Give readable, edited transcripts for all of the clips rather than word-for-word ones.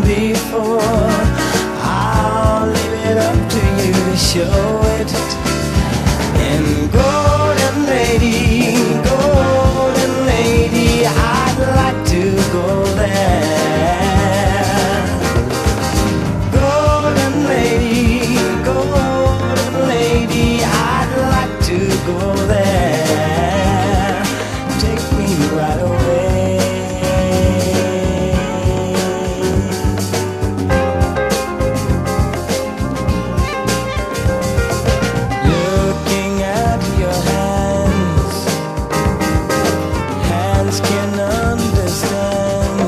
before. I'll leave it up to you to show it. And golden lady, I'd like to go there. Golden lady, I'd like to go there. Take me right away. Looking at your hands, hands can understand.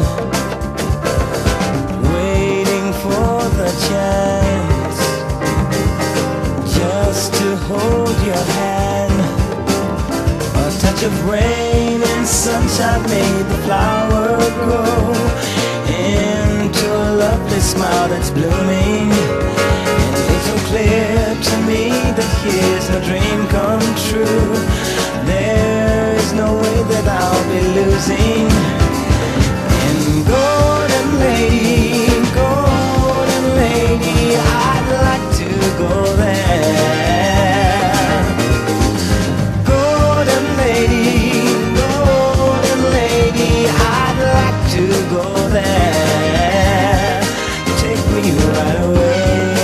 Waiting for the chance just to hold your hand. A touch of rain and sunshine made the flower grow into a lovely smile that's blooming. And it's so clear to me that here's a dream come true. There is no way that I'll be losing. And golden lady, I'd like to go there. Golden lady, I'd like to go there. Take me right away.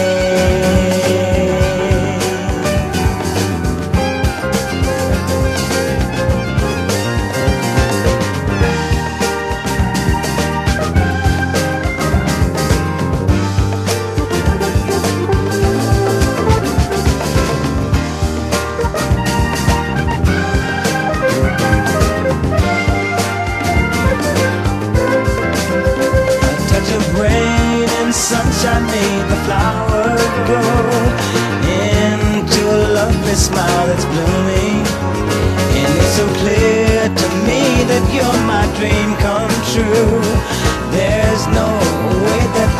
Sunshine made the flower grow into a lovely smile that's blooming. And it's so clear to me that you're my dream come true. There's no way that